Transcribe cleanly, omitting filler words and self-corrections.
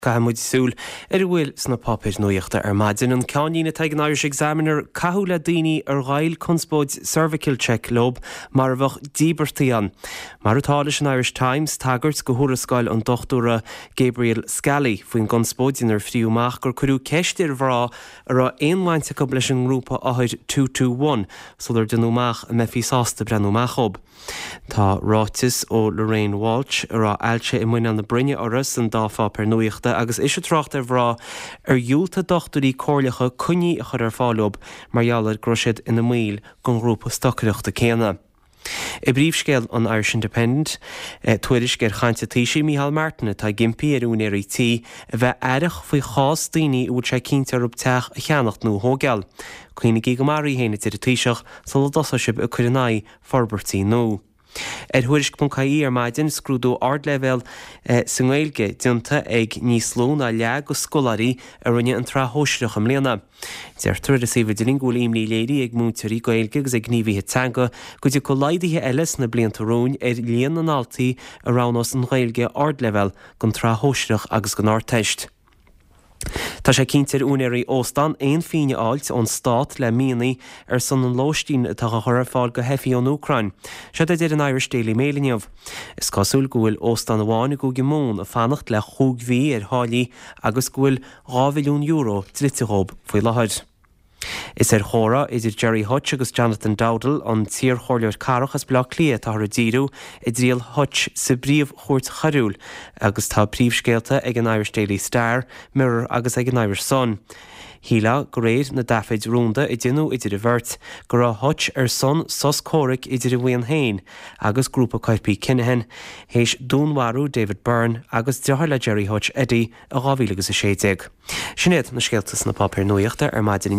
Cahamud súl bhfuil sna papir nuíochta maidin an cáína teag an Irish Examiner cathúla daoine ghail conspóid cervical check lob mar bhah díbertaían. Mar utális an Irish Times tagart go thurascáil an dochtúra Gabriel Scally faoin conspóidin friúmach gur curú ceistir bhrá ar aonlainte go leis an grúpa áid 221 sular denúmach a mefisásta brenúmach ob. Tá rátis ó Lorraine Walsh ar ailte I muine an na brinne oras an dáfá per nuíochta agus is tracht bhrá dúlta dochtúí cóirlacha cuní a chur fálob margheallar groisiid ina míl gon grúpa stocaíochta céanna. I bríomhscéal an Irish Independent, tuairis gur chainte Taoiseach Micheál Martin tá gimpiún tí a bheith airich faoi chás daoine út sé cinnte ar teach a cheannacht nó thógeal. Cuoinnig go marí héine tir a Taoiseach sal dosa sib a chuirnaí forbertí nó. Thuairis.caí maidin scrúdú ardlevel san Gaeilge dionta ag níos ló na leag go scolarí a rinne an tráthóisireach am léana. Deirtar a sibh dilín gúlaimní léirí ag mútarí Gaeilge agus ag gníomhíthe teanga go dtí go laidíthe eiles na bliantaróin líon an altaí a ránás an Gaeilge ardlevel gon tráthóisireach agus go náirteist. Tá sé cinntear únéirí óstan éon fíne áilt ón stát le míonaí ar san an lóistín atá a chur fáil go hefií ón Úcrain. Se idir an Irish Daily Mailiniamh. Is cosúil gúil óstan amháin go gimón a fannacht le chúghmhí ar hálaí agus gúil €2 milliún tríteóib faoi láthaid. Is chóra idir Jerry Hutch agus Jonathan Dowdall an tír chóirleir carachas blach lia tá díú I dríal Hutch sa bríomh chóirt charúil agus tá príomhscéalta ag an Irish Daily Star, Mirror agus ag an Irish Sun. Híla go réad na dafeid rúnda I dtinú idir a bhirt gur a Hutch ar son sos córic idir a bhaon hain agus grúpa Caithfí Kinahan, héis dúnharú David Byrne agus deartha le Jerry Hutch Eddie a 2016. Sinnéad na scéaltas na papir nuíochta maidin